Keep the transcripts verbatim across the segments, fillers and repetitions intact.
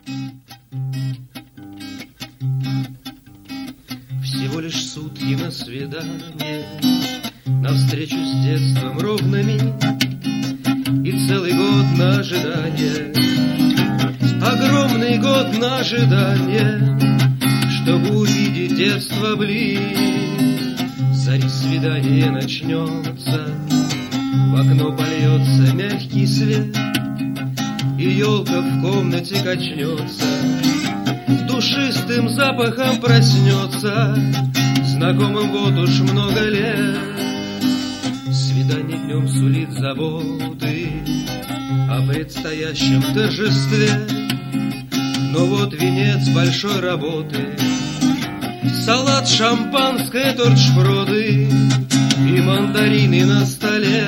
Всего лишь сутки на свидание, навстречу с детством ровно миг, и целый год на ожидание, огромный год на ожидание, чтобы увидеть детство близ. Зари свидание начнется, в окно польется мягкий свет, и елка в комнате качнется, душистым запахом проснется, знакомым вот уж много лет. Свидание днем сулит заботы о предстоящем торжестве, но вот венец большой работы: салат, шампанское, торт, шпроты и мандарины на столе.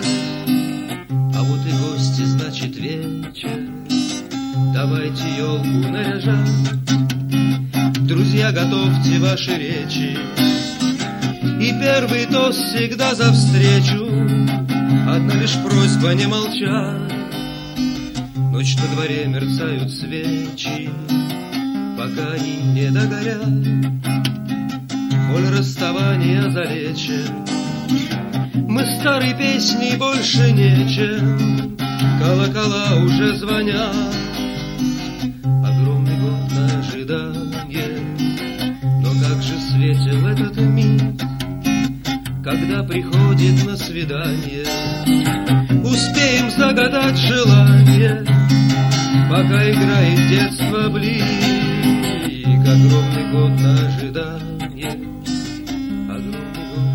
А вот и гости, значит, вечер, давайте елку наряжать. Друзья, готовьте ваши речи, и первый тост всегда за встречу. Одна лишь просьба не молчать. Ночь на дворе, мерцают свечи, пока они не догорят. Боль расставания залечит, мы старой песней больше нечем, колокола уже звонят. Огромный год на ожидание, но как же светил этот миг, когда приходит на свидание. Успеем загадать желание, пока играет детство блик. Огромный год на ожидание, огромный год